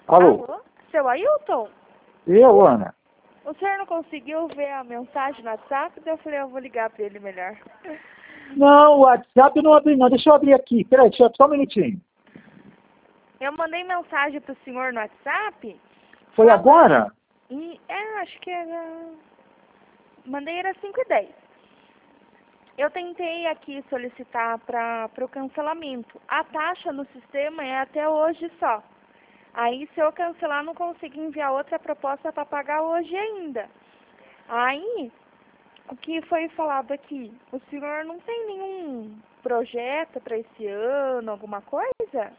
Alô? Alô? Seu Ailton? Eu, Ana? O senhor não conseguiu ver a mensagem no WhatsApp? Daí eu falei, eu vou ligar pra ele melhor. Não, o WhatsApp eu não abri não. Deixa eu abrir aqui. Peraí, só um minutinho. Eu mandei mensagem pro senhor no WhatsApp. Foi falando- agora? Acho que era... Mandei era 5h10. Eu tentei aqui solicitar para o cancelamento. A taxa no sistema é até hoje só. Aí, se eu cancelar, não consigo enviar outra proposta para pagar hoje ainda. Aí, o que foi falado aqui? O senhor não tem nenhum projeto para esse ano, alguma coisa?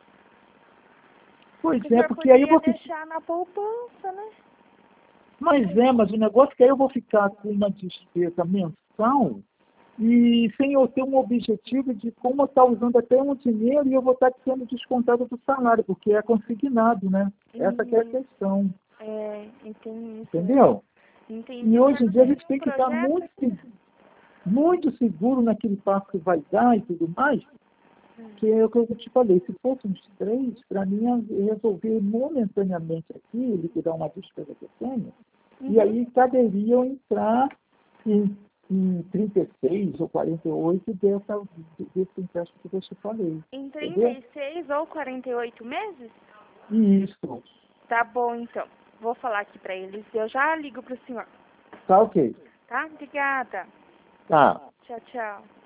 Pois Que o é, senhor porque aí eu poderia vou... deixar na poupança, né? Mas o negócio é que aí eu vou ficar com uma despesa mensal e sem eu ter um objetivo de como eu estar usando até um dinheiro e eu vou estar sendo descontado do salário, porque é consignado, né? Essa que é a questão. Entendi. Entendeu? Entendi. E hoje em dia a Não gente tem tem que estar projeto? muito seguro naquele passo que vai dar e tudo mais, que é o que eu te falei. Se fosse uns 3, para mim, eu resolver momentaneamente aqui, liquidar uma despesa que eu tenho, e aí caberia eu entrar em 36 ou 48 desse empréstimo que eu te falei. Em Entendeu? 36 ou 48 meses? Isso. Tá bom, então. Vou falar aqui pra eles. Eu já ligo pro senhor. Tá ok. Tá? Obrigada. Tá. Tchau, tchau.